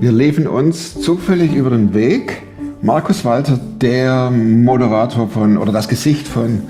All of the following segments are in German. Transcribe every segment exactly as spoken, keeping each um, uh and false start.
Wir liefen uns zufällig über den Weg. Markus Walter, der Moderator von, oder das Gesicht von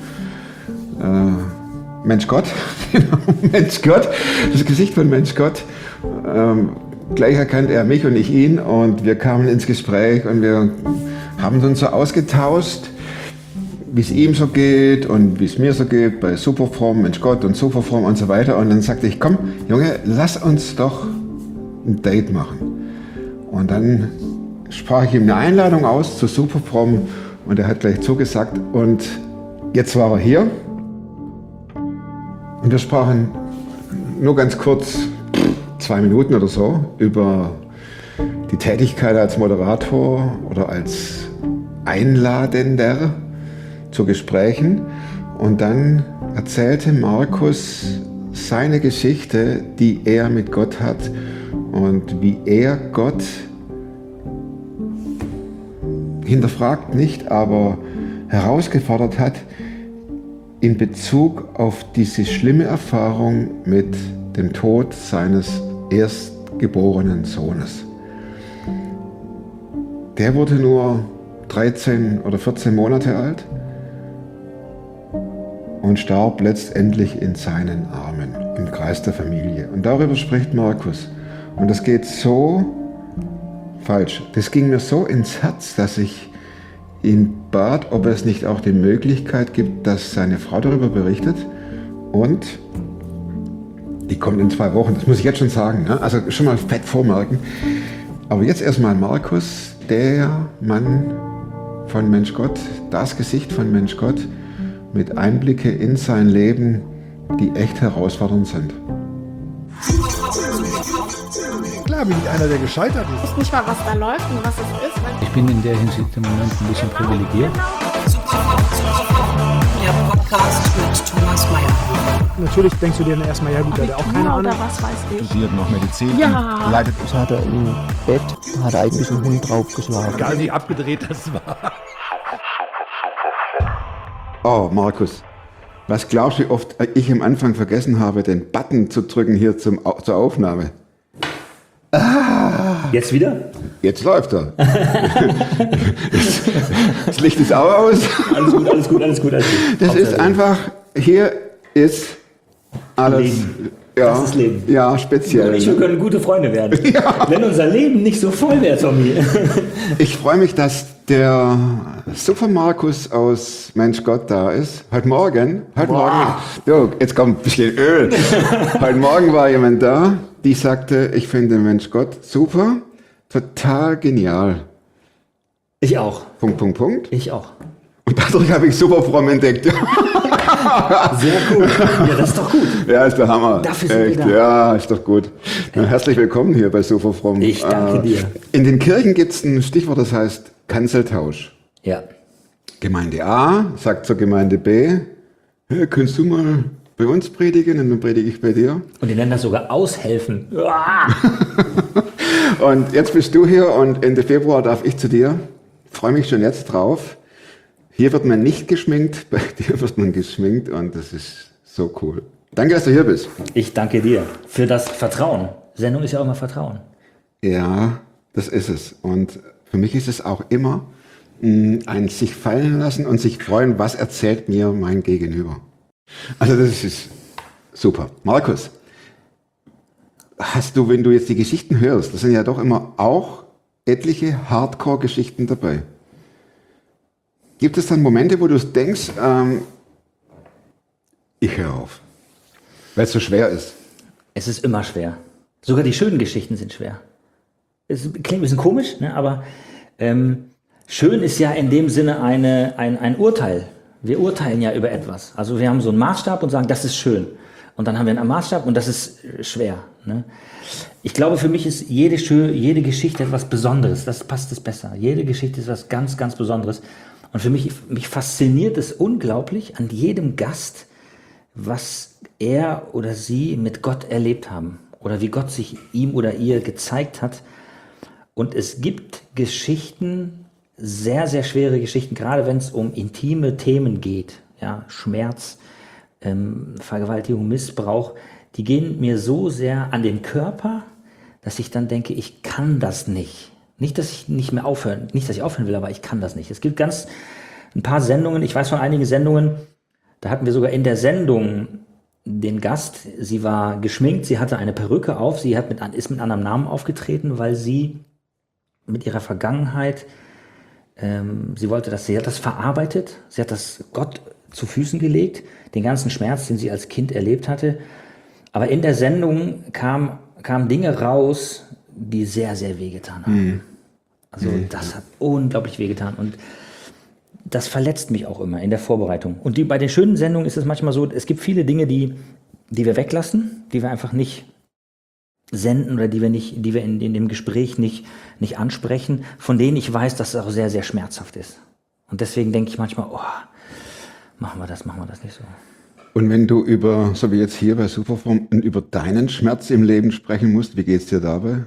äh, Mensch Gott, Mensch Gott, das Gesicht von Mensch Gott. Ähm, gleich erkannte er mich und ich ihn und wir kamen ins Gespräch und wir haben uns so ausgetauscht, wie es ihm so geht und wie es mir so geht bei Superform, Mensch Gott und Superform und so weiter. Und dann sagte ich, komm, Junge, lass uns doch ein Date machen. Und dann sprach ich ihm eine Einladung aus zu Superform und er hat gleich zugesagt. Und jetzt war er hier und wir sprachen nur ganz kurz, zwei Minuten oder so, über die Tätigkeit als Moderator oder als Einladender zu Gesprächen. Und dann erzählte Markus seine Geschichte, die er mit Gott hat und wie er Gott hinterfragt nicht, aber herausgefordert hat in Bezug auf diese schlimme Erfahrung mit dem Tod seines erstgeborenen Sohnes. Der wurde nur dreizehn oder vierzehn Monate alt und starb letztendlich in seinen Armen, im Kreis der Familie. Und darüber spricht Markus. Und das geht so falsch. Das ging mir so ins Herz, dass ich ihn bat, ob es nicht auch die Möglichkeit gibt, dass seine Frau darüber berichtet. Und die kommt in zwei Wochen, das muss ich jetzt schon sagen. Ne? Also schon mal fett vormerken. Aber jetzt erstmal Markus, der Mann von Mensch Gott, das Gesicht von Mensch Gott, mit Einblicke in sein Leben, die echt herausfordernd sind. Klar bin ich einer, der gescheitert ist. Ich weiß nicht mal, was da läuft und was es ist. Ich bin in der Hinsicht im Moment ein bisschen privilegiert. Der Podcast mit Thomas Mayer. Natürlich denkst du dir dann erstmal, ja gut, der hat auch keine Ahnung. Oder was weiß ich. Studiert noch Medizin. Ja. Leidet. Das hat er im Bett, hat er eigentlich einen Hund draufgeschlagen. Egal wie abgedreht das war. Oh, Markus, was glaubst du, wie oft ich am Anfang vergessen habe, den Button zu drücken hier zum, zur Aufnahme? Ah. Jetzt wieder? Jetzt läuft er. Das Licht ist auch aus. Alles gut, alles gut, alles gut. Alles gut. Das Hauptsache ist einfach, hier ist alles. Leben. Ja, Das ist Leben. Ja, speziell. Und ich, wir können gute Freunde werden. Ja. Wenn unser Leben nicht so voll wäre, Tommy. Ich freue mich, dass der Super Markus aus Mensch Gott da ist. Heute Morgen, heute Wow. Morgen, jo, jetzt kommt ein bisschen Öl. Heute Morgen war jemand da, die sagte, ich finde Mensch Gott super, total genial. Ich auch. Punkt, Punkt, Punkt. Ich auch. Und dadurch habe ich Superform entdeckt. Sehr gut. Ja, das ist doch gut. Ja, ist der Hammer. Dafür sind wir Echt, da. ja, ist doch gut. Ja. Herzlich willkommen hier bei Superform. Ich danke dir. In den Kirchen gibt es ein Stichwort, das heißt Kanzeltausch. Ja. Gemeinde A sagt zur Gemeinde B, hey, kannst du mal bei uns predigen und dann predige ich bei dir. Und die nennen das sogar aushelfen. Ah! Und jetzt bist du hier und Ende Februar darf ich zu dir. Freue mich schon jetzt drauf. Hier wird man nicht geschminkt, bei dir wird man geschminkt und das ist so cool. Danke, dass du hier bist. Ich danke dir für das Vertrauen. Sendung ist ja auch immer Vertrauen. Ja, das ist es. Und für mich ist es auch immer mh, ein sich fallen lassen und sich freuen, was erzählt mir mein Gegenüber. Also das ist super. Markus, hast du, wenn du jetzt die Geschichten hörst, das sind ja doch immer auch etliche Hardcore-Geschichten dabei. Gibt es dann Momente, wo du denkst, ähm, ich höre auf, weil es so schwer ist? Es ist immer schwer. Sogar die schönen Geschichten sind schwer. Es klingt ein bisschen komisch, ne? aber ähm, schön ist ja in dem Sinne eine, ein, ein Urteil. Wir urteilen ja über etwas. Also wir haben so einen Maßstab und sagen, das ist schön. Und dann haben wir einen Maßstab und das ist schwer. Ne? Ich glaube, für mich ist jede, jede Geschichte etwas Besonderes. Das passt es besser. Jede Geschichte ist etwas ganz, ganz Besonderes. Und für mich, mich fasziniert es unglaublich an jedem Gast, was er oder sie mit Gott erlebt haben. Oder wie Gott sich ihm oder ihr gezeigt hat. Und es gibt Geschichten, sehr, sehr schwere Geschichten, gerade wenn es um intime Themen geht. Ja, Schmerz, ähm, Vergewaltigung, Missbrauch, die gehen mir so sehr an den Körper, dass ich dann denke, ich kann das nicht. Nicht, dass ich nicht mehr aufhören, nicht, dass ich aufhören will, aber ich kann das nicht. Es gibt ganz ein paar Sendungen, ich weiß von einigen Sendungen, da hatten wir sogar in der Sendung den Gast, sie war geschminkt, sie hatte eine Perücke auf, sie hat mit, ist mit anderem Namen aufgetreten, weil sie mit ihrer Vergangenheit, ähm, sie wollte das, sie hat das verarbeitet, sie hat das Gott zu Füßen gelegt, den ganzen Schmerz, den sie als Kind erlebt hatte. Aber in der Sendung kam, kamen Dinge raus, die sehr, sehr wehgetan haben. Mhm. Also mhm. das hat unglaublich wehgetan und das verletzt mich auch immer in der Vorbereitung. Und die, bei den schönen Sendungen ist es manchmal so, es gibt viele Dinge, die, die wir weglassen, die wir einfach nicht senden oder die wir nicht, die wir in, in dem Gespräch nicht, nicht ansprechen, von denen ich weiß, dass es auch sehr, sehr schmerzhaft ist. Und deswegen denke ich manchmal, oh, machen wir das, machen wir das nicht so. Und wenn du über, so wie jetzt hier bei Superform, über deinen Schmerz im Leben sprechen musst, wie geht's dir dabei?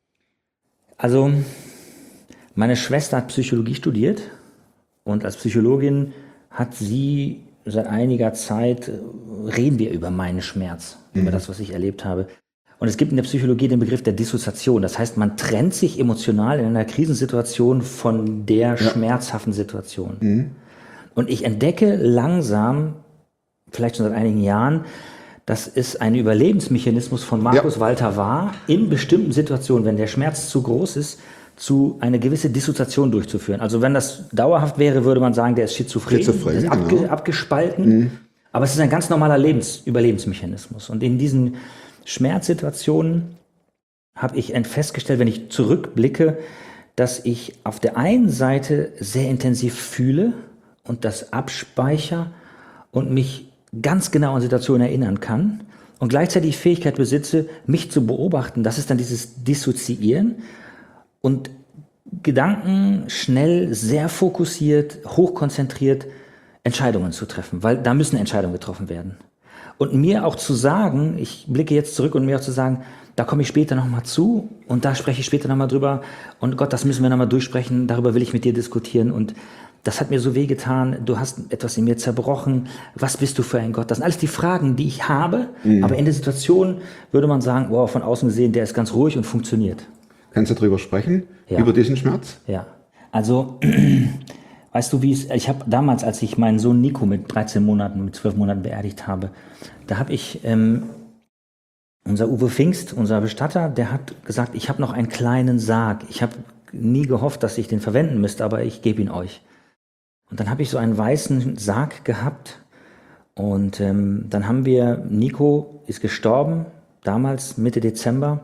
Also, meine Schwester hat Psychologie studiert und als Psychologin hat sie seit einiger Zeit, reden wir über meinen Schmerz, mhm. über das, was ich erlebt habe. Und es gibt in der Psychologie den Begriff der Dissoziation. Das heißt, man trennt sich emotional in einer Krisensituation von der ja. schmerzhaften Situation. Mhm. Und ich entdecke langsam, vielleicht schon seit einigen Jahren, dass es ein Überlebensmechanismus von Markus ja. Walter war, in bestimmten Situationen, wenn der Schmerz zu groß ist, zu eine gewisse Dissoziation durchzuführen. Also wenn das dauerhaft wäre, würde man sagen, der ist schizophren, schizophren der ist abge, genau. abgespalten. Mhm. Aber es ist ein ganz normaler Lebens, Überlebensmechanismus. Und in diesen Schmerzsituationen habe ich festgestellt, wenn ich zurückblicke, dass ich auf der einen Seite sehr intensiv fühle und das abspeichere und mich ganz genau an Situationen erinnern kann und gleichzeitig die Fähigkeit besitze, mich zu beobachten. Das ist dann dieses Dissoziieren und Gedanken schnell, sehr fokussiert, hochkonzentriert Entscheidungen zu treffen, weil da müssen Entscheidungen getroffen werden. Und mir auch zu sagen, ich blicke jetzt zurück und mir auch zu sagen, da komme ich später nochmal zu und da spreche ich später nochmal drüber und Gott, das müssen wir nochmal durchsprechen, darüber will ich mit dir diskutieren und das hat mir so wehgetan, du hast etwas in mir zerbrochen, was bist du für ein Gott? Das sind alles die Fragen, die ich habe, mhm. aber in der Situation würde man sagen, wow, von außen gesehen, der ist ganz ruhig und funktioniert. Kannst du darüber sprechen? Ja. Über diesen Schmerz? Ja, also weißt du, wie es, ich habe damals, als ich meinen Sohn Nico mit dreizehn Monaten, mit zwölf Monaten beerdigt habe, da habe ich, ähm, unser Uwe Pfingst, unser Bestatter, der hat gesagt, ich habe noch einen kleinen Sarg. Ich habe nie gehofft, dass ich den verwenden müsste, aber ich gebe ihn euch. Und dann habe ich so einen weißen Sarg gehabt und ähm, dann haben wir, Nico ist gestorben, damals Mitte Dezember.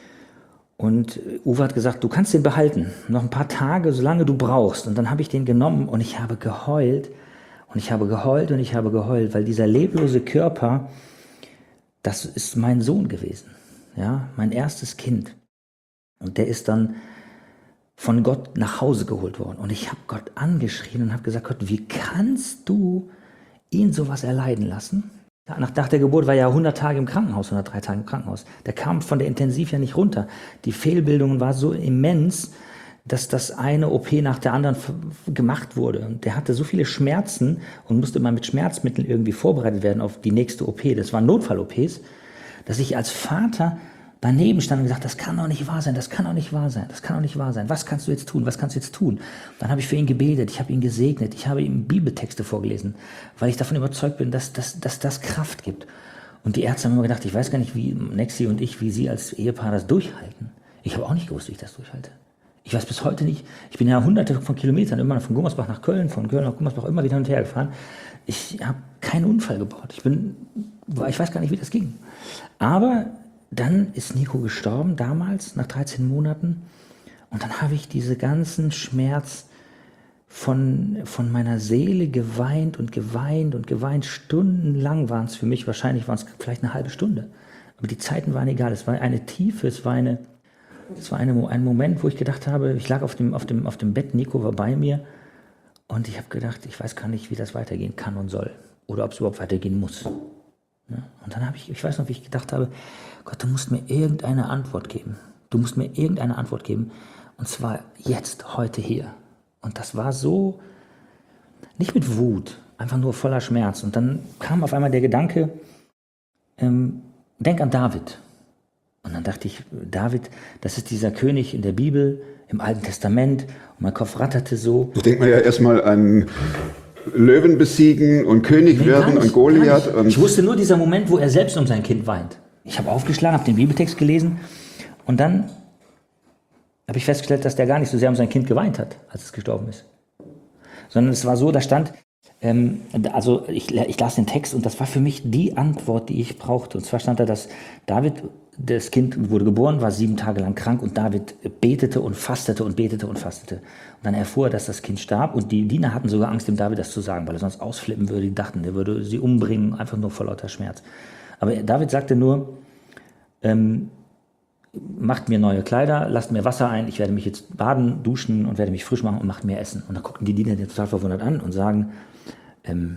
Und Uwe hat gesagt, du kannst den behalten, noch ein paar Tage, solange du brauchst. Und dann habe ich den genommen und ich habe geheult und ich habe geheult und ich habe geheult, weil dieser leblose Körper, das ist mein Sohn gewesen, ja, mein erstes Kind. Und der ist dann von Gott nach Hause geholt worden. Und ich habe Gott angeschrien und habe gesagt, Gott, wie kannst du ihn sowas erleiden lassen? Nach, nach der Geburt war er ja hundert Tage im Krankenhaus, hundertdrei Tage im Krankenhaus. Der kam von der Intensiv ja nicht runter. Die Fehlbildung war so immens, dass das eine O P nach der anderen gemacht wurde. Und der hatte so viele Schmerzen und musste immer mit Schmerzmitteln irgendwie vorbereitet werden auf die nächste O P. Das waren Notfall-O Ps, dass ich als Vater daneben stand und gesagt, das kann doch nicht wahr sein, das kann doch nicht wahr sein, das kann doch nicht wahr sein. Was kannst du jetzt tun, was kannst du jetzt tun? Dann habe ich für ihn gebetet, ich habe ihn gesegnet, ich habe ihm Bibeltexte vorgelesen, weil ich davon überzeugt bin, dass, dass, dass das Kraft gibt. Und die Ärzte haben immer gedacht, ich weiß gar nicht, wie Nexi und ich, wie sie als Ehepaar das durchhalten. Ich habe auch nicht gewusst, wie ich das durchhalte. Ich weiß bis heute nicht, ich bin ja hunderte von Kilometern, immer von Gummersbach nach Köln, von Köln nach Gummersbach, immer wieder hin und her gefahren. Ich habe keinen Unfall gebaut. Ich bin, ich weiß gar nicht, wie das ging. Aber dann ist Nico gestorben, damals, nach dreizehn Monaten. Und dann habe ich diese ganzen Schmerz von, von meiner Seele geweint und geweint und geweint. Stundenlang waren es für mich, wahrscheinlich waren es vielleicht eine halbe Stunde. Aber die Zeiten waren egal. Es war eine Tiefe, es war, eine, es war eine, ein Moment, wo ich gedacht habe, ich lag auf dem, auf dem, auf dem Bett, Nico war bei mir. Und ich habe gedacht, ich weiß gar nicht, wie das weitergehen kann und soll. Oder ob es überhaupt weitergehen muss. Und dann habe ich, ich weiß noch, wie ich gedacht habe, Gott, du musst mir irgendeine Antwort geben. Du musst mir irgendeine Antwort geben. Und zwar jetzt, heute, hier. Und das war so, nicht mit Wut, einfach nur voller Schmerz. Und dann kam auf einmal der Gedanke, ähm, denk an David. Und dann dachte ich, David, das ist dieser König in der Bibel, im Alten Testament. Und mein Kopf ratterte so. Da denkt man ja erstmal an Löwen besiegen und König Nee, werden gar nicht, und Goliath. gar nicht. Und Ich wusste nur dieser Moment, wo er selbst um sein Kind weint. Ich habe aufgeschlagen, habe den Bibeltext gelesen und dann habe ich festgestellt, dass der gar nicht so sehr um sein Kind geweint hat, als es gestorben ist. Sondern es war so, da stand, ähm, also ich, ich las den Text und das war für mich die Antwort, die ich brauchte. Und zwar stand da, dass David, das Kind wurde geboren, war sieben Tage lang krank und David betete und fastete und betete und fastete. Und dann erfuhr er, dass das Kind starb und die Diener hatten sogar Angst, dem David das zu sagen, weil er sonst ausflippen würde. Die dachten, der würde sie umbringen, einfach nur vor lauter Schmerz. Aber David sagte nur, ähm, macht mir neue Kleider, lasst mir Wasser ein, ich werde mich jetzt baden, duschen und werde mich frisch machen und macht mir Essen. Und dann guckten die Diener den total verwundert an und sagen, ähm,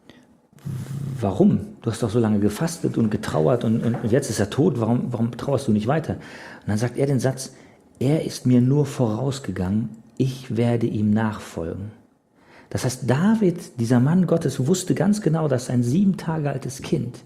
warum? Du hast doch so lange gefastet und getrauert und, und, und jetzt ist er tot, warum, warum trauerst du nicht weiter? Und dann sagt er den Satz, er ist mir nur vorausgegangen, ich werde ihm nachfolgen. Das heißt, David, dieser Mann Gottes, wusste ganz genau, dass sein sieben Tage altes Kind,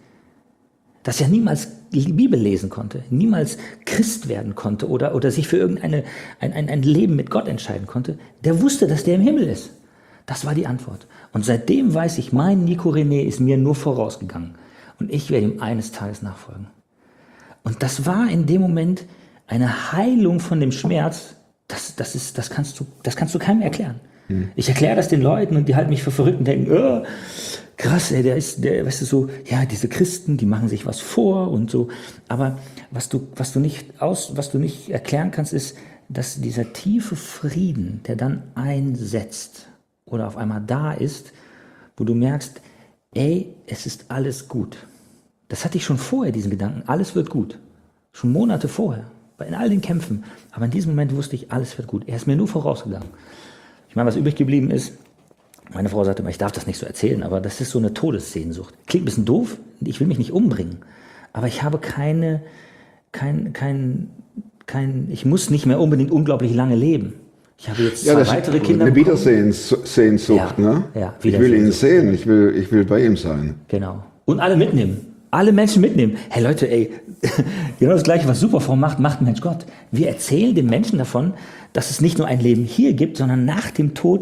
das ja niemals die Bibel lesen konnte, niemals Christ werden konnte oder, oder sich für irgendein ein, ein, ein Leben mit Gott entscheiden konnte, der wusste, dass der im Himmel ist. Das war die Antwort. Und seitdem weiß ich, mein Nico René ist mir nur vorausgegangen. Und ich werde ihm eines Tages nachfolgen. Und das war in dem Moment eine Heilung von dem Schmerz, das, das, ist, das, kannst, du, das kannst du keinem erklären. Hm. Ich erkläre das den Leuten und die halten mich für verrückt und denken, oh, krass, ey, der ist, der, weißt du, so, ja, diese Christen, die machen sich was vor und so. Aber was du, was du nicht aus, was du nicht erklären kannst, ist, dass dieser tiefe Frieden, der dann einsetzt oder auf einmal da ist, wo du merkst, ey, es ist alles gut. Das hatte ich schon vorher, diesen Gedanken, alles wird gut. Schon Monate vorher, in all den Kämpfen. Aber in diesem Moment wusste ich, alles wird gut. Er ist mir nur vorausgegangen. Ich meine, was übrig geblieben ist, meine Frau sagte immer, ich darf das nicht so erzählen, aber das ist so eine Todessehnsucht. Klingt ein bisschen doof, ich will mich nicht umbringen, aber ich habe keine, kein, kein, kein, ich muss nicht mehr unbedingt unglaublich lange leben. Ich habe jetzt zwei ja, das weitere ist Kinder eine bekommen. Wiedersehnsucht, Ja, ne? ja, ich will ihn Wiedersehnsucht. sehen, ich will, ich will bei ihm sein. Genau. Und alle mitnehmen. Alle Menschen mitnehmen. Hey Leute, ey, genau das Gleiche, was Superform macht, macht Mensch Gott. Wir erzählen den Menschen davon, dass es nicht nur ein Leben hier gibt, sondern nach dem Tod,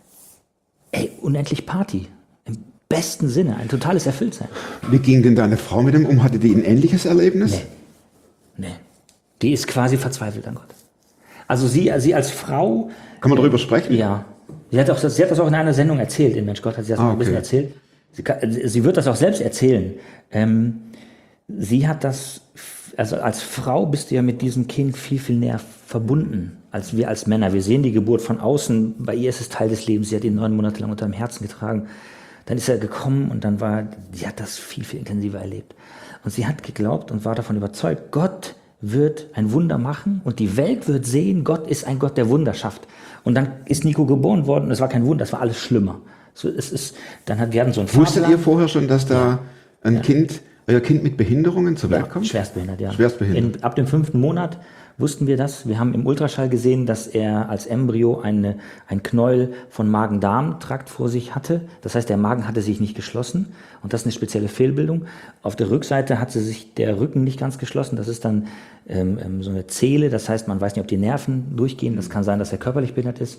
ey, unendlich Party. Im besten Sinne, ein totales Erfülltsein. Wie ging denn deine Frau mit ihm um? Hatte die ein ähnliches Erlebnis? Nee. Nee. Die ist quasi verzweifelt an Gott. Also sie, sie als Frau... Kann man darüber sprechen? Ja. Sie hat, auch, sie hat das auch in einer Sendung erzählt. In Mensch Gott hat sie das Ah, mal ein bisschen okay. erzählt. Sie, kann, sie wird das auch selbst erzählen. Ähm, sie hat das, also als Frau bist du ja mit diesem Kind viel, viel näher verbunden als wir als Männer. Wir sehen die Geburt von außen. Bei ihr ist es Teil des Lebens. Sie hat ihn neun Monate lang unter dem Herzen getragen. Dann ist er gekommen und dann war, sie hat das viel, viel intensiver erlebt. Und sie hat geglaubt und war davon überzeugt, Gott wird ein Wunder machen und die Welt wird sehen, Gott ist ein Gott, der Wunder schafft. Und dann ist Nico geboren worden und es war kein Wunder, es war alles schlimmer. So, es ist, dann hat, wir hatten so einen Wusstet Fahrplan. ihr vorher schon, dass da Ja. ein Ja. Kind, euer Kind mit Behinderungen zur Welt Ja, kommt? schwerstbehindert, ja. Schwerstbehindert. In, ab dem fünften Monat wussten wir das. Wir haben im Ultraschall gesehen, dass er als Embryo eine, ein Knäuel von Magen-Darm-Trakt vor sich hatte. Das heißt, der Magen hatte sich nicht geschlossen und das ist eine spezielle Fehlbildung. Auf der Rückseite hatte sich der Rücken nicht ganz geschlossen. Das ist dann ähm, ähm, so eine Zehle. Das heißt, man weiß nicht, ob die Nerven durchgehen. Das kann sein, dass er körperlich behindert ist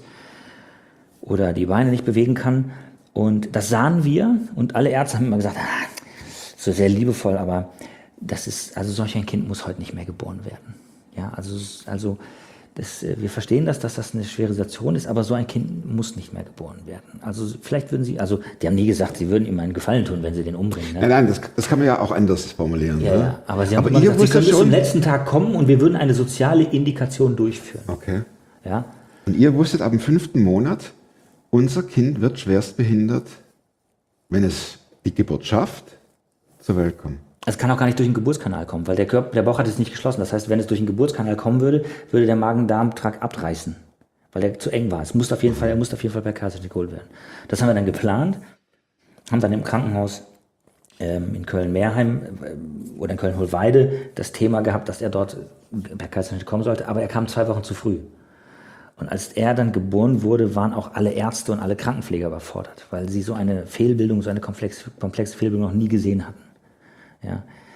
oder die Beine nicht bewegen kann. Und das sahen wir und alle Ärzte haben immer gesagt, ah, so sehr liebevoll, aber das ist, also solch ein Kind muss heute nicht mehr geboren werden. Ja, also, also das, wir verstehen das, dass das eine schwere Situation ist, aber so ein Kind muss nicht mehr geboren werden. Also vielleicht würden sie, also die haben nie gesagt, sie würden ihm einen Gefallen tun, wenn sie den umbringen. Ne? Nein, nein, das, das kann man ja auch anders formulieren. Ja, ne? ja, aber sie haben aber immer ihr gesagt, sie können wusstet bis zum schon, letzten Tag kommen und wir würden eine soziale Indikation durchführen. okay. Ja, Und ihr wusstet ab dem fünften Monat, unser Kind wird schwerstbehindert, wenn es die Geburt schafft, zur Welt kommen. es kann auch gar nicht durch den Geburtskanal kommen, weil der, Körper, der Bauch hat es nicht geschlossen. Das heißt, wenn es durch den Geburtskanal kommen würde, würde der Magen-Darm-Trakt abreißen, weil der zu eng war. Es musste auf jeden Fall, er musste auf jeden Fall per Kaiserschnitt geholt werden. Das haben wir dann geplant, haben dann im Krankenhaus ähm, in Köln-Meerheim äh, oder in Köln-Hohlweide das Thema gehabt, dass er dort per Kaiserschnitt kommen sollte, aber er kam zwei Wochen zu früh. Und als er dann geboren wurde, waren auch alle Ärzte und alle Krankenpfleger überfordert, weil sie so eine Fehlbildung, so eine komplexe, komplexe Fehlbildung noch nie gesehen hatten. Ja.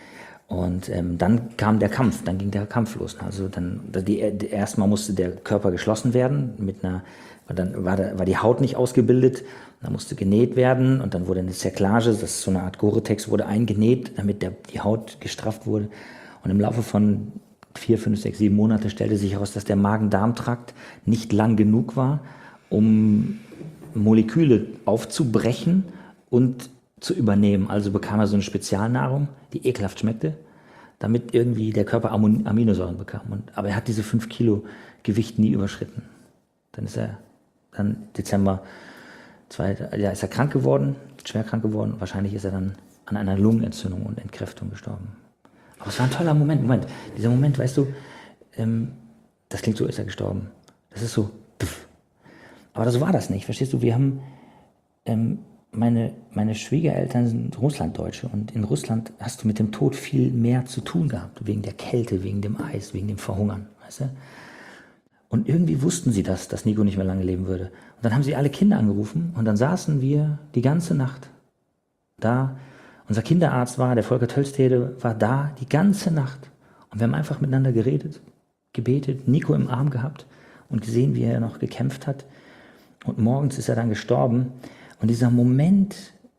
Und ähm, dann kam der Kampf, dann ging der Kampf los. Also dann, die, die, erstmal musste der Körper geschlossen werden, mit einer, dann war, der, war die Haut nicht ausgebildet, dann musste genäht werden und dann wurde eine Zerklage, das ist so eine Art Gore-Tex, wurde eingenäht, damit der, die Haut gestrafft wurde. Und im Laufe von vier, fünf, sechs, sieben Monate stellte sich heraus, dass der Magen-Darm-Trakt nicht lang genug war, um Moleküle aufzubrechen und zu übernehmen. Also bekam er so eine Spezialnahrung, die ekelhaft schmeckte, damit irgendwie der Körper Amin- Aminosäuren bekam. Und, aber er hat diese fünf Kilo Gewicht nie überschritten. Dann ist er, dann Dezember, zwei, ja, ist er krank geworden, schwer krank geworden. Wahrscheinlich ist er dann an einer Lungenentzündung und Entkräftung gestorben. Aber es war ein toller Moment. Moment, dieser Moment, weißt du, ähm, das klingt so, ist er gestorben. Das ist so, pff. Aber so war das nicht, verstehst du? Wir haben, ähm, Meine, meine Schwiegereltern sind Russlanddeutsche und in Russland hast du mit dem Tod viel mehr zu tun gehabt, wegen der Kälte, wegen dem Eis, wegen dem Verhungern, weißt du? Und irgendwie wussten sie das, dass Nico nicht mehr lange leben würde. Und dann haben sie alle Kinder angerufen und dann saßen wir die ganze Nacht da. Unser Kinderarzt war, der Volker Tölstede, war da die ganze Nacht. Und wir haben einfach miteinander geredet, gebetet, Nico im Arm gehabt und gesehen, wie er noch gekämpft hat. Und morgens ist er dann gestorben. Und dieser Moment,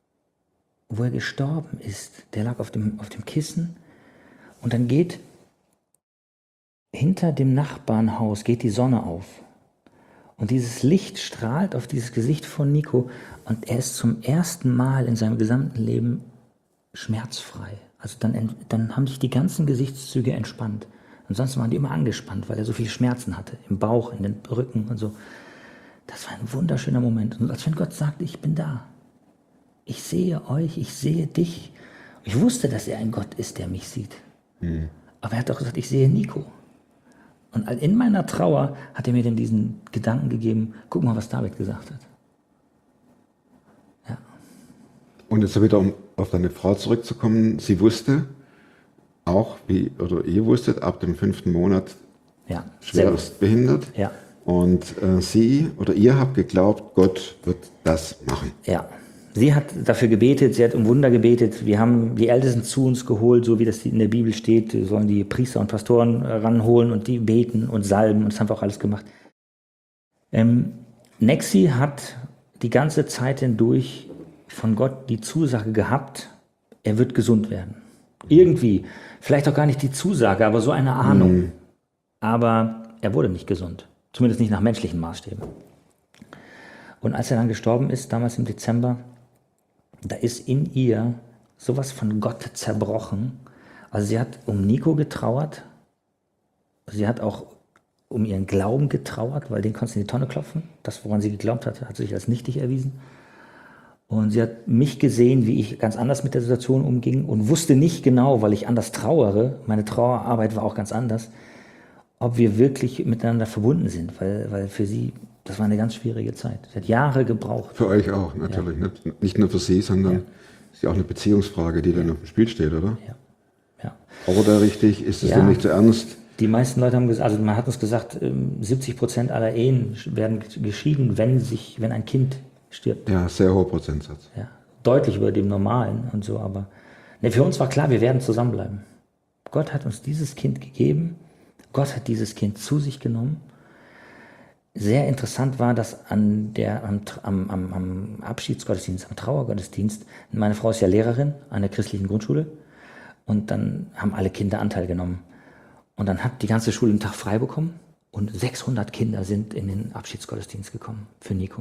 wo er gestorben ist, der lag auf dem, auf dem Kissen und dann geht hinter dem Nachbarnhaus geht die Sonne auf und dieses Licht strahlt auf dieses Gesicht von Nico und er ist zum ersten Mal in seinem gesamten Leben schmerzfrei. Also dann, dann haben sich die ganzen Gesichtszüge entspannt. Ansonsten waren die immer angespannt, weil er so viele Schmerzen hatte, im Bauch, in den Rücken und so. Das war ein wunderschöner Moment. Und als wenn Gott sagte, ich bin da. Ich sehe euch, ich sehe dich. Ich wusste, dass er ein Gott ist, der mich sieht. Mhm. Aber er hat auch gesagt, ich sehe Nico. Und in meiner Trauer hat er mir dann diesen Gedanken gegeben, guck mal, was David gesagt hat. Ja. Und jetzt wieder, um auf deine Frau zurückzukommen, sie wusste auch, wie, oder ihr wusstet, ab dem fünften Monat ja, schwerst behindert. Ja. Und äh, sie oder ihr habt geglaubt, Gott wird das machen. Ja, sie hat dafür gebetet, sie hat um Wunder gebetet. Wir haben die Ältesten zu uns geholt, so wie das in der Bibel steht. Wir sollen die Priester und Pastoren ranholen und die beten und salben. Und das haben wir auch alles gemacht. Ähm, Nexi hat die ganze Zeit hindurch von Gott die Zusage gehabt, er wird gesund werden. Irgendwie, vielleicht auch gar nicht die Zusage, aber so eine Ahnung. Mhm. Aber er wurde nicht gesund. Zumindest nicht nach menschlichen Maßstäben. Und als er dann gestorben ist, damals im Dezember, da ist in ihr sowas von Gott zerbrochen. Also sie hat um Nico getrauert. Sie hat auch um ihren Glauben getrauert, weil den konntest du in die Tonne klopfen. Das, woran sie geglaubt hatte, hat sich als nichtig erwiesen. Und sie hat mich gesehen, wie ich ganz anders mit der Situation umging und wusste nicht genau, weil ich anders trauere, meine Trauerarbeit war auch ganz anders, ob wir wirklich miteinander verbunden sind, weil, weil für sie, das war eine ganz schwierige Zeit. Sie hat Jahre gebraucht. Für euch auch, natürlich. Ja. Nicht, nicht nur für sie, sondern ja. Ist ja auch eine Beziehungsfrage, die ja. dann auf dem Spiel steht, oder? Ja. ja. Oder richtig, ist es ja. denn nicht zu ernst? Die meisten Leute haben gesagt, also man hat uns gesagt, siebzig Prozent aller Ehen werden geschieden, wenn sich, wenn ein Kind stirbt. Ja, sehr hoher Prozentsatz. Ja. Deutlich über dem Normalen und so, aber ne, für uns war klar, wir werden zusammenbleiben. Gott hat uns dieses Kind gegeben. Gott hat dieses Kind zu sich genommen. Sehr interessant war, dass an der, am, am, am Abschiedsgottesdienst, am Trauergottesdienst, meine Frau ist ja Lehrerin an der christlichen Grundschule und dann haben alle Kinder Anteil genommen. Und dann hat die ganze Schule einen Tag frei bekommen und sechshundert Kinder sind in den Abschiedsgottesdienst gekommen für Nico.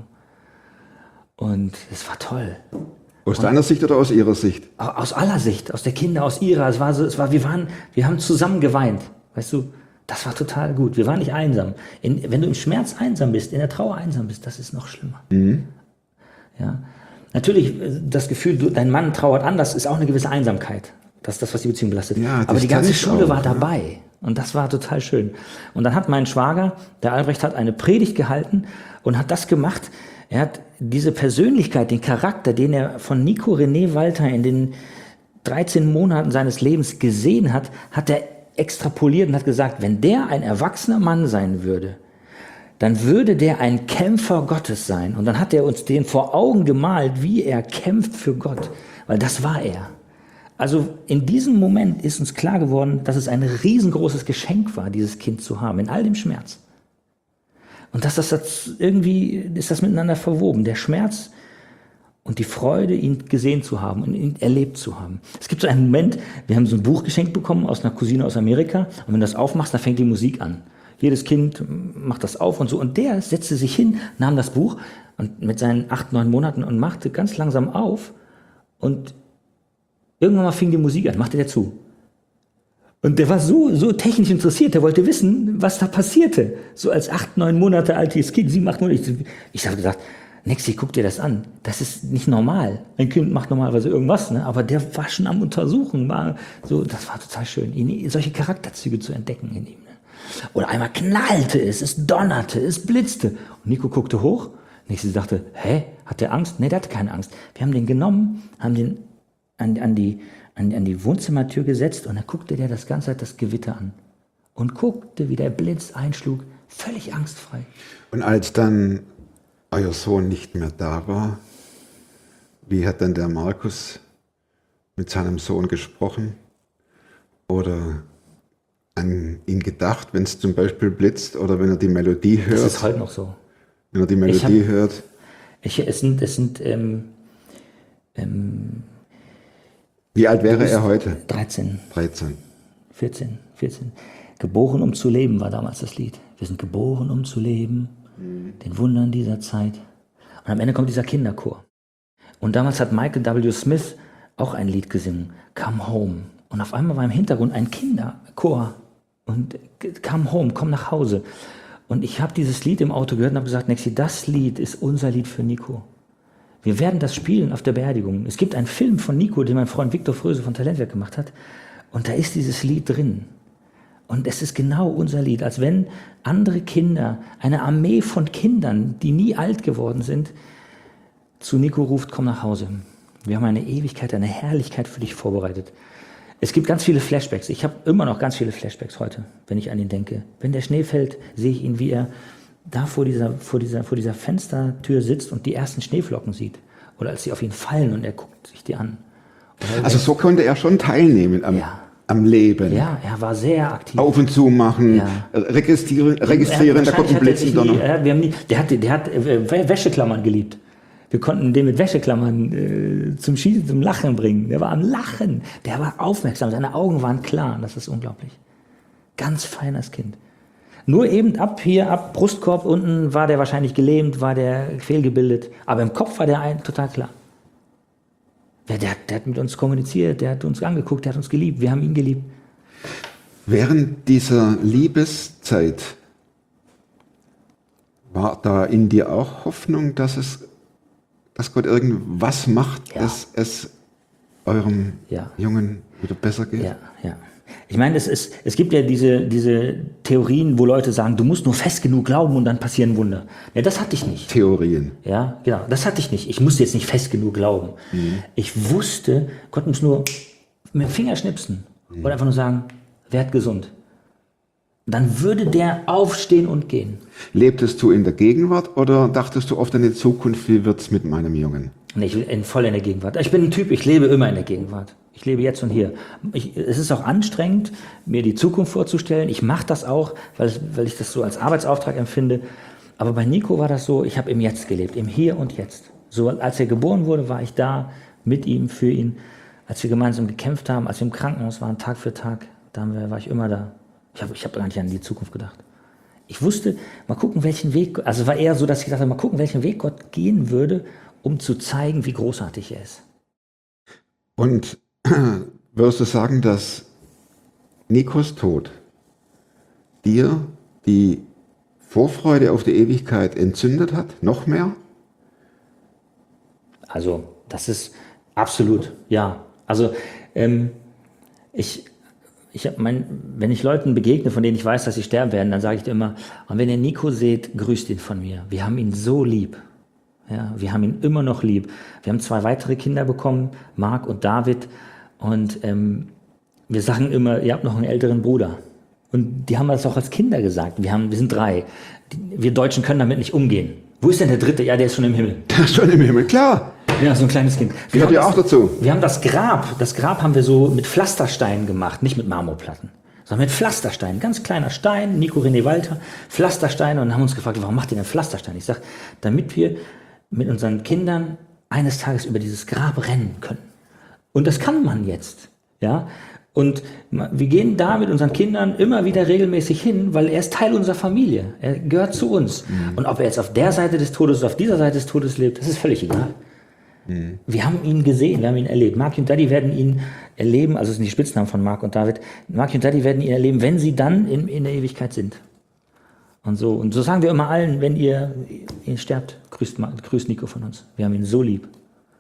Und es war toll. Aus deiner Sicht oder aus ihrer Sicht? Aus aller Sicht, aus der Kinder, aus ihrer. Es war so, es war, wir waren, wir haben zusammen geweint, weißt du. Das war total gut. Wir waren nicht einsam. In, wenn du im Schmerz einsam bist, in der Trauer einsam bist, das ist noch schlimmer. Mhm. Ja. Natürlich, das Gefühl, du, dein Mann trauert anders, ist auch eine gewisse Einsamkeit. Das ist das, was die Beziehung belastet. Ja, aber die ganze Schule auch, war dabei. Ja. Und das war total schön. Und dann hat mein Schwager, der Albrecht, hat eine Predigt gehalten und hat das gemacht. Er hat diese Persönlichkeit, den Charakter, den er von Nico René Walter in den dreizehn Monaten seines Lebens gesehen hat, hat er extrapoliert und hat gesagt, wenn der ein erwachsener Mann sein würde, dann würde der ein Kämpfer Gottes sein. Und dann hat er uns den vor Augen gemalt, wie er kämpft für Gott. Weil das war er. Also in diesem Moment ist uns klar geworden, dass es ein riesengroßes Geschenk war, dieses Kind zu haben, in all dem Schmerz. Und dass das, das irgendwie, ist das miteinander verwoben, der Schmerz und die Freude, ihn gesehen zu haben und ihn erlebt zu haben. Es gibt so einen Moment, wir haben so ein Buch geschenkt bekommen aus einer Cousine aus Amerika und wenn du das aufmachst, dann fängt die Musik an. Jedes Kind macht das auf und so und der setzte sich hin, nahm das Buch und mit seinen acht, neun Monaten und machte ganz langsam auf und irgendwann mal fing die Musik an, machte der zu. Und der war so, so technisch interessiert, der wollte wissen, was da passierte. So als acht, neun Monate altes Kind, sieben, acht Monate. Ich, ich habe gesagt, Nexi, guck dir das an. Das ist nicht normal. Ein Kind macht normalerweise irgendwas, ne? Aber der war schon am Untersuchen. War so, das war total schön, ihn, solche Charakterzüge zu entdecken in ihm. Ne? Oder einmal knallte es, es donnerte, es blitzte. Und Nico guckte hoch. Nexi sagte, hä, hat der Angst? Nee, der hatte keine Angst. Wir haben den genommen, haben den an, an die... An, an die Wohnzimmertür gesetzt und dann guckte der das ganze Zeit das Gewitter an und guckte, wie der Blitz einschlug, völlig angstfrei. Und als dann euer Sohn nicht mehr da war, wie hat dann der Markus mit seinem Sohn gesprochen oder an ihn gedacht, wenn es zum Beispiel blitzt oder wenn er die Melodie hört? Das ist heute noch so. Wenn er die Melodie hab, hört? Ich, es sind, es sind ähm, ähm, Wie alt wäre er heute? dreizehn. dreizehn. vierzehn, vierzehn. Geboren, um zu leben, war damals das Lied. Wir sind geboren, um zu leben, mhm. den Wundern dieser Zeit. Und am Ende kommt dieser Kinderchor. Und damals hat Michael W. Smith auch ein Lied gesungen, Come Home. Und auf einmal war im Hintergrund ein Kinderchor. Und Come Home, komm nach Hause. Und ich habe dieses Lied im Auto gehört und habe gesagt, Nexi, das Lied ist unser Lied für Nico. Wir werden das spielen auf der Beerdigung. Es gibt einen Film von Nico, den mein Freund Viktor Fröse von Talentwerk gemacht hat. Und da ist dieses Lied drin. Und es ist genau unser Lied. Als wenn andere Kinder, eine Armee von Kindern, die nie alt geworden sind, zu Nico ruft, komm nach Hause. Wir haben eine Ewigkeit, eine Herrlichkeit für dich vorbereitet. Es gibt ganz viele Flashbacks. Ich habe immer noch ganz viele Flashbacks heute, wenn ich an ihn denke. Wenn der Schnee fällt, sehe ich ihn, wie er da vor dieser, vor dieser, vor dieser Fenstertür sitzt und die ersten Schneeflocken sieht. Oder als sie auf ihn fallen und er guckt sich die an. Also so konnte er schon teilnehmen am, ja. am Leben. Ja, er war sehr aktiv. Auf und zu machen, ja. registrieren, registrieren da kommt ein Blitzendonner. Er, wir haben nie, der, hat, der hat äh, Wäscheklammern geliebt. Wir konnten den mit Wäscheklammern äh, zum Schießen, zum Lachen bringen. Der war am Lachen. Der war aufmerksam. Seine Augen waren klar. Das ist unglaublich. Ganz feines Kind. Nur eben ab hier, ab Brustkorb unten war der wahrscheinlich gelähmt, war der fehlgebildet. Aber im Kopf war der ein, total klar. Der, der, der hat mit uns kommuniziert, der hat uns angeguckt, der hat uns geliebt. Wir haben ihn geliebt. Während dieser Liebeszeit war da in dir auch Hoffnung, dass es, dass Gott irgendwas macht, Ja. dass es eurem Ja. Jungen wieder besser geht? Ja, ja. Ich meine, es, ist, es gibt ja diese, diese Theorien, wo Leute sagen, du musst nur fest genug glauben und dann passieren Wunder. Ja, das hatte ich nicht. Theorien. Ja, genau, das hatte ich nicht. Ich musste jetzt nicht fest genug glauben. Mhm. Ich wusste, Gott muss nur mit dem Finger schnipsen mhm. oder einfach nur sagen, werd gesund. Dann würde der aufstehen und gehen. Lebtest du in der Gegenwart oder dachtest du oft an die Zukunft, wie wird's mit meinem Jungen? Nee, ich bin voll in der Gegenwart. Ich bin ein Typ, ich lebe immer in der Gegenwart. Ich lebe jetzt und hier. Ich, es ist auch anstrengend, mir die Zukunft vorzustellen. Ich mache das auch, weil, weil ich das so als Arbeitsauftrag empfinde. Aber bei Nico war das so, ich habe im Jetzt gelebt, im Hier und Jetzt. So, als er geboren wurde, war ich da mit ihm, für ihn. Als wir gemeinsam gekämpft haben, als wir im Krankenhaus waren, Tag für Tag, da haben wir, war ich immer da. Ich habe ich hab gar nicht an die Zukunft gedacht. Ich wusste, mal gucken, welchen Weg, also es war eher so, dass ich gedacht habe, mal gucken, welchen Weg Gott gehen würde, um zu zeigen, wie großartig er ist. Und würdest du sagen, dass Nikos Tod dir die Vorfreude auf die Ewigkeit entzündet hat? Noch mehr? Also, das ist absolut, ja. Also, ähm, ich, ich hab mein, wenn ich Leuten begegne, von denen ich weiß, dass sie sterben werden, dann sage ich dir immer, und wenn ihr Nico seht, grüßt ihn von mir. Wir haben ihn so lieb. Ja, wir haben ihn immer noch lieb. Wir haben zwei weitere Kinder bekommen, Marc und David. Und ähm, wir sagen immer, ihr habt noch einen älteren Bruder. Und die haben das auch als Kinder gesagt. Wir, haben, wir sind drei. Die, wir Deutschen können damit nicht umgehen. Wo ist denn der dritte? Ja, der ist schon im Himmel. Der ist schon im Himmel, klar. Ja, so ein kleines Kind. Wir Gehört haben ja das- auch dazu. Wir haben das Grab, das Grab haben wir so mit Pflastersteinen gemacht, nicht mit Marmorplatten, sondern mit Pflastersteinen. Ganz kleiner Stein, Nico René Walter, Pflastersteine, und haben uns gefragt, warum macht ihr denn Pflastersteine? Ich sage, damit wir mit unseren Kindern eines Tages über dieses Grab rennen können. Und das kann man jetzt, ja. Und wir gehen da mit unseren Kindern immer wieder regelmäßig hin, weil er ist Teil unserer Familie. Er gehört zu uns. Und ob er jetzt auf der Seite des Todes oder auf dieser Seite des Todes lebt, das ist völlig egal. Mhm. Wir haben ihn gesehen, wir haben ihn erlebt. Mark und Daddy werden ihn erleben, also das sind die Spitznamen von Mark und David. Mark und Daddy werden ihn erleben, wenn sie dann in, in der Ewigkeit sind. Und so, und so sagen wir immer allen, wenn ihr ihn sterbt, grüßt, grüßt Nico von uns. Wir haben ihn so lieb.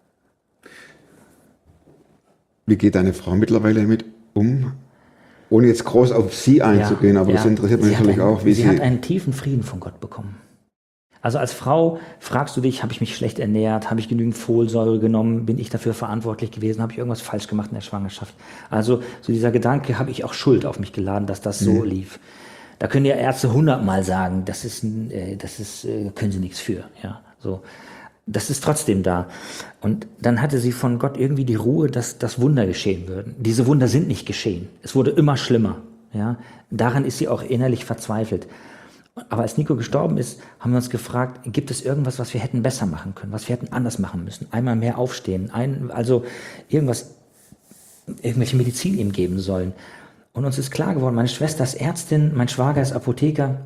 Wie geht deine Frau mittlerweile damit um? Ohne jetzt groß auf sie einzugehen, Ja, aber ja. das interessiert mich Sie hat natürlich einen, auch, wie sie sie... hat einen tiefen Frieden von Gott bekommen. Also als Frau fragst du dich, habe ich mich schlecht ernährt, habe ich genügend Folsäure genommen, bin ich dafür verantwortlich gewesen, habe ich irgendwas falsch gemacht in der Schwangerschaft? Also so dieser Gedanke, habe ich auch Schuld auf mich geladen, dass das so Mhm. lief. Da können ja Ärzte hundertmal sagen, das ist, ein, äh, das ist, äh, können sie nichts für. Ja, so. Das ist trotzdem da. Und dann hatte sie von Gott irgendwie die Ruhe, dass, dass Wunder geschehen würden. Diese Wunder sind nicht geschehen. Es wurde immer schlimmer. Ja? Daran ist sie auch innerlich verzweifelt. Aber als Nico gestorben ist, haben wir uns gefragt, gibt es irgendwas, was wir hätten besser machen können, was wir hätten anders machen müssen? Einmal mehr aufstehen, ein, also irgendwas, irgendwelche Medizin ihm geben sollen. Und uns ist klar geworden, meine Schwester ist Ärztin, mein Schwager ist Apotheker.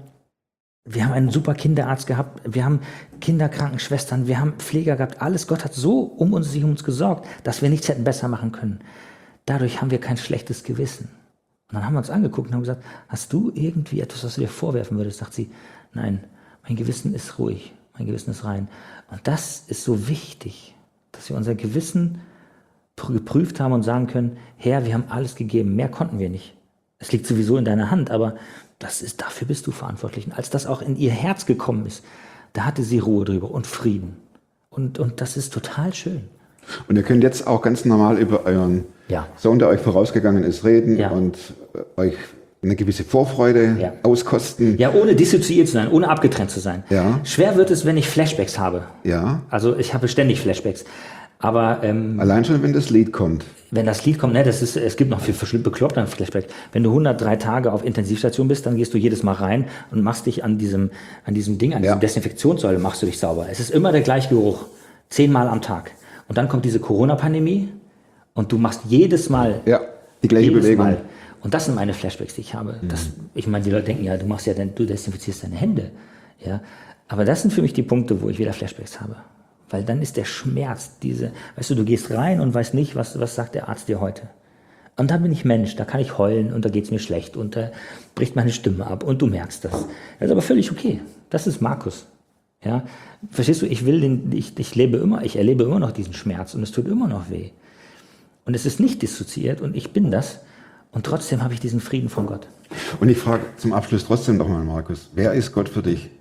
Wir haben einen super Kinderarzt gehabt, wir haben Kinderkrankenschwestern, wir haben Pfleger gehabt, alles. Gott hat so um uns, sich um uns gesorgt, dass wir nichts hätten besser machen können. Dadurch haben wir kein schlechtes Gewissen. Und dann haben wir uns angeguckt und haben gesagt, hast du irgendwie etwas, was du dir vorwerfen würdest? Sagt sie, nein, mein Gewissen ist ruhig, mein Gewissen ist rein. Und das ist so wichtig, dass wir unser Gewissen geprüft haben und sagen können, Herr, wir haben alles gegeben, mehr konnten wir nicht. Es liegt sowieso in deiner Hand, aber das ist, dafür bist du verantwortlich. Und als das auch in ihr Herz gekommen ist, da hatte sie Ruhe drüber und Frieden. Und, und das ist total schön. Und ihr könnt jetzt auch ganz normal über euren Ja. Sohn, der euch vorausgegangen ist, reden Ja. und äh, euch eine gewisse Vorfreude Ja. auskosten. Ja, ohne dissoziiert zu sein, ohne abgetrennt zu sein. Ja. Schwer wird es, wenn ich Flashbacks habe. Ja. Also ich habe ständig Flashbacks. Aber ähm, Allein schon, wenn das Lied kommt. wenn das Lied kommt, ne, das ist, es gibt noch viel verschlimm bekloppter Flashback. Wenn du hundertdrei Tage auf Intensivstation bist, dann gehst du jedes Mal rein und machst dich an diesem, an diesem Ding, an Ja. diesem Desinfektionssäule, machst du dich sauber. Es ist immer der gleiche Geruch. Zehnmal am Tag. Und dann kommt diese Corona-Pandemie und du machst jedes Mal, Ja, die gleiche jedes Bewegung. Mal. Und das sind meine Flashbacks, die ich habe. Das, ich meine, die Leute denken ja, du machst ja, dein, du desinfizierst deine Hände. Ja. Aber das sind für mich die Punkte, wo ich wieder Flashbacks habe. Weil dann ist der Schmerz, diese, weißt du, du gehst rein und weißt nicht, was, was sagt der Arzt dir heute. Und dann bin ich Mensch, da kann ich heulen und da geht's mir schlecht und da bricht meine Stimme ab und du merkst das. Das ist aber völlig okay. Das ist Markus. Ja, verstehst du, ich will den, ich, ich lebe immer, ich erlebe immer noch diesen Schmerz und es tut immer noch weh. Und es ist nicht dissoziiert und ich bin das und trotzdem habe ich diesen Frieden von Gott. Und ich frage zum Abschluss trotzdem noch mal, Markus, wer ist Gott für dich?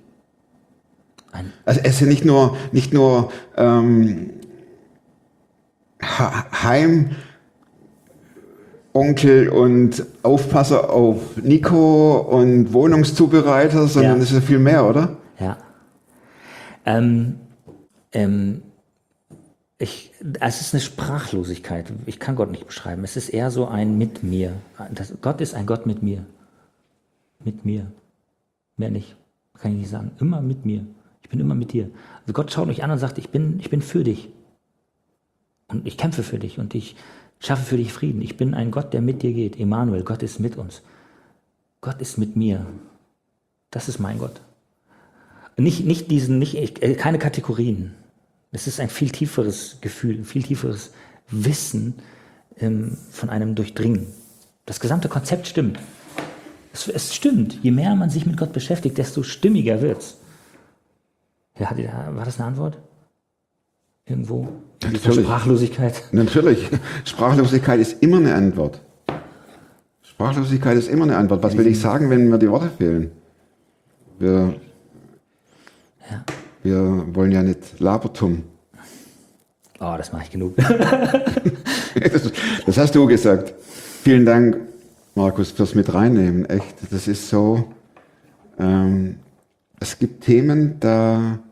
Ein, Also es ist ja nicht nur, nicht nur ähm, Heim, Onkel und Aufpasser auf Nico und Wohnungszubereiter, sondern Ja. es ist ja viel mehr, oder? ja. Ähm, ähm, ich, es ist eine Sprachlosigkeit. Ich kann Gott nicht beschreiben. Es ist eher so ein mit mir. Das, Gott ist ein Gott mit mir. Mit mir. Mehr nicht. Kann ich nicht sagen. Immer mit mir. Ich bin immer mit dir. Also Gott schaut mich an und sagt, ich bin, ich bin für dich. Und ich kämpfe für dich und ich schaffe für dich Frieden. Ich bin ein Gott, der mit dir geht. Emmanuel, Gott ist mit uns. Gott ist mit mir. Das ist mein Gott. Nicht, nicht diesen, nicht, äh, keine Kategorien. Es ist ein viel tieferes Gefühl, ein viel tieferes Wissen ähm, von einem Durchdringen. Das gesamte Konzept stimmt. Es, es stimmt. Je mehr man sich mit Gott beschäftigt, desto stimmiger wird's. Ja, hat ihr, war das eine Antwort? Irgendwo? Natürlich. Sprachlosigkeit? Natürlich. Sprachlosigkeit ist immer eine Antwort. Sprachlosigkeit ist immer eine Antwort. Was will ich sagen, wenn mir die Worte fehlen? Wir, Ja. wir wollen ja nicht Labertum. Oh, das mache ich genug. Das, das hast du gesagt. Vielen Dank, Markus, fürs mit reinnehmen. Echt, das ist so. Ähm, es gibt Themen, da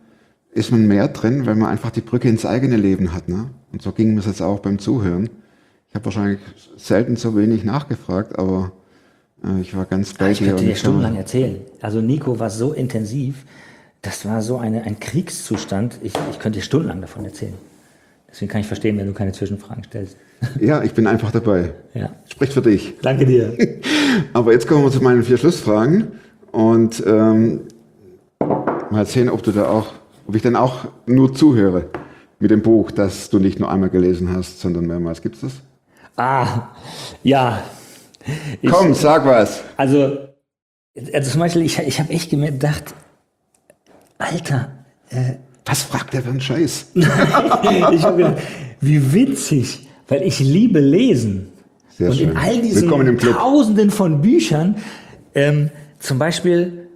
ist man mehr drin, weil man einfach die Brücke ins eigene Leben hat. Ne? Und so ging mir es jetzt auch beim Zuhören. Ich habe wahrscheinlich selten so wenig nachgefragt, aber äh, ich war ganz bei Ich dir. könnte und dir ich stundenlang war- erzählen. Also Nico war so intensiv, das war so eine, ein Kriegszustand. Ich, ich könnte dir stundenlang davon erzählen. Deswegen kann ich verstehen, wenn du keine Zwischenfragen stellst. Ja, ich bin einfach dabei. Ja. Spricht für dich. Danke dir. Aber jetzt kommen wir zu meinen vier Schlussfragen und ähm, mal sehen, ob du da auch, ob ich dann auch nur zuhöre mit dem Buch, das du nicht nur einmal gelesen hast, sondern mehrmals. Gibt's das? Ah, ja. Ich, Komm, sag was. Also, also zum Beispiel, ich, ich habe echt gedacht, Alter, Was fragt der für einen Scheiß? ich habe gedacht, wie witzig, weil ich liebe Lesen. Sehr und schön. in all diesen Willkommen im Club. Tausenden von Büchern, ähm, zum Beispiel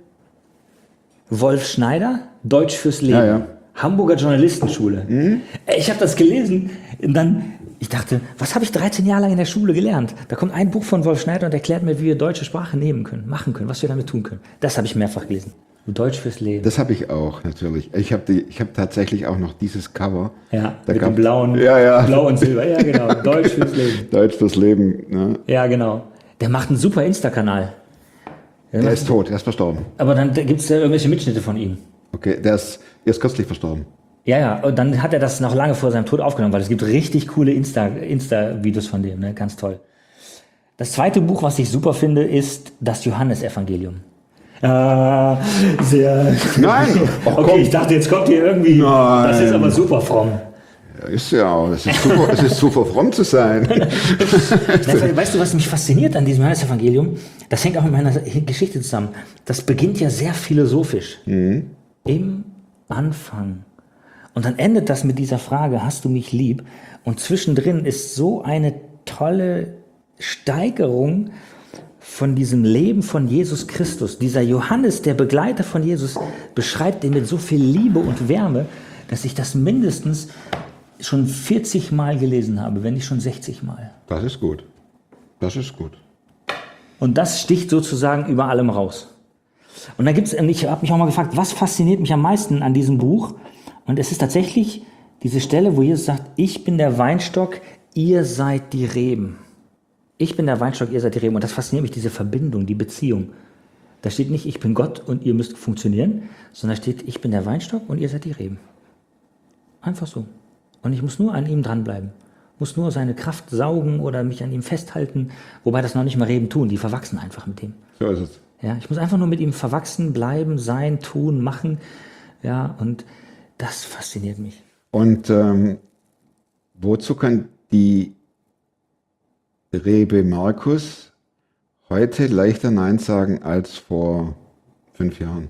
Wolf Schneider, Deutsch fürs Leben, Ja, ja. Hamburger Journalistenschule. Mhm. Äh, Ich habe das gelesen und dann, ich dachte, was habe ich dreizehn Jahre lang in der Schule gelernt? Da kommt ein Buch von Wolf Schneider und erklärt mir, wie wir deutsche Sprache nehmen können, machen können, was wir damit tun können. Das habe ich mehrfach gelesen. Deutsch fürs Leben. Das habe ich auch, natürlich. Ich habe die, ich habe tatsächlich auch noch dieses Cover. Ja, Da mit gab- dem blauen, Ja, ja. blau und silber. Ja, genau. Deutsch fürs Leben. Deutsch fürs Leben. Ne? Ja, genau. Der macht einen super Insta-Kanal. Der ist tot, er ist verstorben. Aber dann gibt es ja irgendwelche Mitschnitte von ihm. Okay, der ist erst kürzlich verstorben. Ja, ja. Und dann hat er das noch lange vor seinem Tod aufgenommen, weil es gibt richtig coole Insta, Insta-Videos von dem. Ne? Ganz toll. Das zweite Buch, was ich super finde, ist das Johannesevangelium. Ah, sehr. Nein! Oh, Okay, komm. ich dachte, jetzt kommt hier irgendwie. Nein. Das ist aber super fromm. Ja, ist ja auch. Es ist super, es ist super fromm zu sein. Nein, weißt du, was mich fasziniert an diesem Johannesevangelium? Das hängt auch mit meiner Geschichte zusammen. Das beginnt ja sehr philosophisch. Im Anfang. Und dann endet das mit dieser Frage, hast du mich lieb? Und zwischendrin ist so eine tolle Steigerung von diesem Leben von Jesus Christus. Dieser Johannes, der Begleiter von Jesus, beschreibt ihn mit so viel Liebe und Wärme, dass ich das mindestens schon vierzig Mal gelesen habe, wenn nicht schon sechzig Mal. Das ist gut. Das ist gut. Und das sticht sozusagen über allem raus. Und da gibt's, ich habe mich auch mal gefragt, was fasziniert mich am meisten an diesem Buch? Und es ist tatsächlich diese Stelle, wo Jesus sagt, ich bin der Weinstock, ihr seid die Reben. Ich bin der Weinstock, ihr seid die Reben. Und das fasziniert mich, diese Verbindung, die Beziehung. Da steht nicht, ich bin Gott und ihr müsst funktionieren, sondern da steht, ich bin der Weinstock und ihr seid die Reben. Einfach so. Und ich muss nur an ihm dranbleiben. Muss nur seine Kraft saugen oder mich an ihm festhalten. Wobei das noch nicht mal Reben tun, die verwachsen einfach mit ihm. So ist es. Ja, ich muss einfach nur mit ihm verwachsen, bleiben, sein, tun, machen. Ja, und das fasziniert mich. Und ähm, wozu kann die Rebe Markus heute leichter Nein sagen als vor fünf Jahren?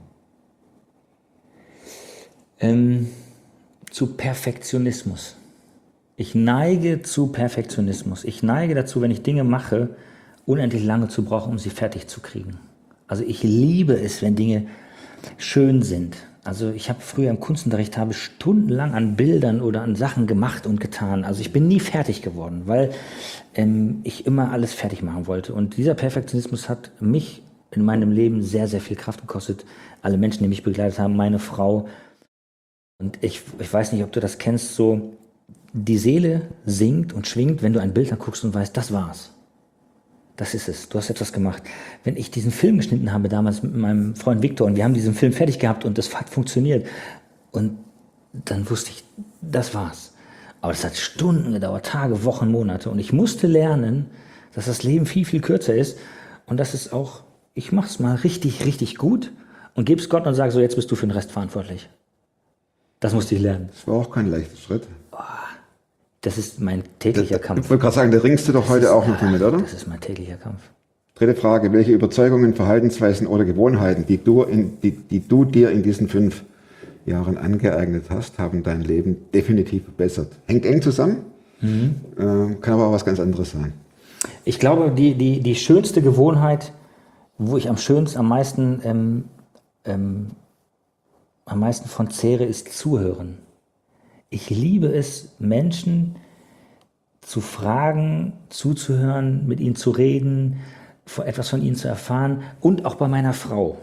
Ähm, zu Perfektionismus. Ich neige zu Perfektionismus. Ich neige dazu, wenn ich Dinge mache, unendlich lange zu brauchen, um sie fertig zu kriegen. Also ich liebe es, wenn Dinge schön sind. Also ich habe früher im Kunstunterricht habe stundenlang an Bildern oder an Sachen gemacht und getan. Also ich bin nie fertig geworden, weil ähm, ich immer alles fertig machen wollte. Und dieser Perfektionismus hat mich in meinem Leben sehr, sehr viel Kraft gekostet. Alle Menschen, die mich begleitet haben, meine Frau. Und ich, ich weiß nicht, ob du das kennst, so die Seele singt und schwingt, wenn du ein Bild anguckst und weißt, das war's. Das ist es. Du hast etwas gemacht. Wenn ich diesen Film geschnitten habe, damals mit meinem Freund Victor, und wir haben diesen Film fertig gehabt und es hat funktioniert. Und dann wusste ich, das war's. Aber es hat Stunden gedauert, Tage, Wochen, Monate. Und ich musste lernen, dass das Leben viel, viel kürzer ist. Und dass es auch, ich mach's mal richtig, richtig gut und geb's Gott und sage so, jetzt bist du für den Rest verantwortlich. Das musste ich lernen. Das war auch kein leichter Schritt. Das ist mein täglicher Ich Kampf. wollte gerade sagen, da ringst du doch heute Das auch ist- noch damit, oder? Das ist mein täglicher Kampf. Dritte Frage. Welche Überzeugungen, Verhaltensweisen oder Gewohnheiten, die du, in, die, die du dir in diesen fünf Jahren angeeignet hast, haben dein Leben definitiv verbessert? Hängt eng zusammen, Mhm. äh, kann aber auch was ganz anderes sein. Ich glaube, die, die, die schönste Gewohnheit, wo ich am schönsten, am meisten, ähm, ähm, am meisten von zehre, ist Zuhören. Ich liebe es, Menschen zu fragen, zuzuhören, mit ihnen zu reden, etwas von ihnen zu erfahren und auch bei meiner Frau.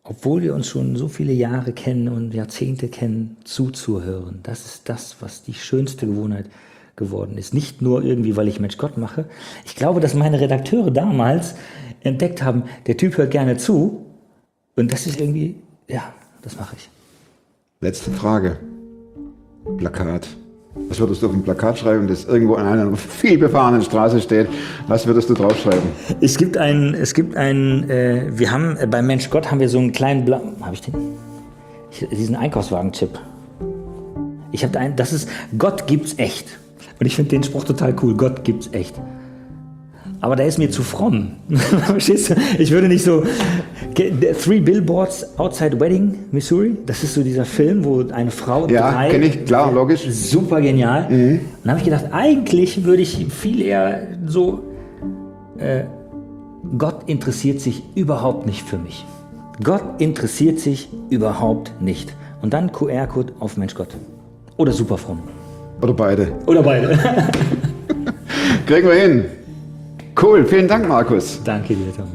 obwohl wir uns schon so viele Jahre kennen und Jahrzehnte kennen, zuzuhören. Das ist das, was die schönste Gewohnheit geworden ist. Nicht nur irgendwie, weil ich Mensch Gott mache. Ich glaube, dass meine Redakteure damals entdeckt haben, der Typ hört gerne zu. Und das ist irgendwie, ja, das mache ich. Letzte Frage. Plakat. Was würdest du auf ein Plakat schreiben, das irgendwo an einer viel befahrenen Straße steht? Was würdest du draufschreiben? Es gibt einen, es gibt einen, äh, wir haben, äh, bei Mensch Gott haben wir so einen kleinen, Bla habe ich den? Ich, diesen Einkaufswagen-Chip. Ich habe einen, das ist, Gott gibt's echt. Und ich finde den Spruch total cool, Gott gibt's echt. Aber der ist mir zu fromm. Verstehst du? Ich würde nicht so, Three Billboards Outside Wedding, Missouri, das ist so dieser Film, wo eine Frau Ja, drei, kenne ich, klar, logisch. super genial. Mhm. Und dann habe ich gedacht, eigentlich würde ich viel eher so, äh, Gott interessiert sich überhaupt nicht für mich. Gott interessiert sich überhaupt nicht. Und dann Q R-Code auf Mensch Gott. Oder super fromm. Oder beide. Oder beide. Kriegen wir hin. Cool, vielen Dank, Markus. Danke dir, Tommy.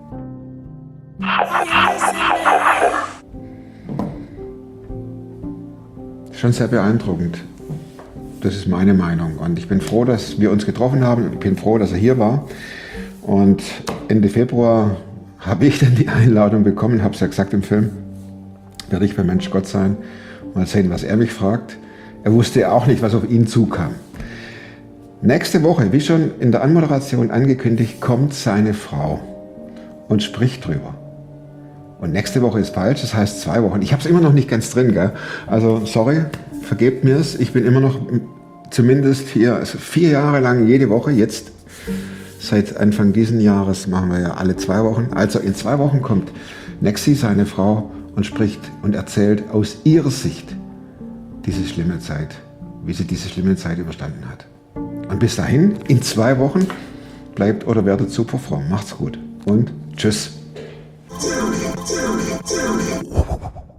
Schon sehr beeindruckend. Das ist meine Meinung. Und ich bin froh, dass wir uns getroffen haben. Ich bin froh, dass er hier war. Und Ende Februar habe ich dann die Einladung bekommen, habe es ja gesagt im Film, werde ich bei Mensch Gott sein. Mal sehen, was er mich fragt. Er wusste auch nicht, was auf ihn zukam. Nächste Woche, wie schon in der Anmoderation angekündigt, kommt seine Frau und spricht drüber. Und nächste Woche ist falsch, das heißt zwei Wochen. Ich habe es immer noch nicht ganz drin, gell? Also sorry, vergebt mir's. Ich bin immer noch zumindest hier, also vier Jahre lang jede Woche. Jetzt, seit Anfang diesen Jahres, machen wir ja alle zwei Wochen. Also in zwei Wochen kommt Nexi, seine Frau, und spricht und erzählt aus ihrer Sicht diese schlimme Zeit, wie sie diese schlimme Zeit überstanden hat. Und bis dahin, in zwei Wochen, bleibt oder werdet super fromm. Macht's gut und tschüss.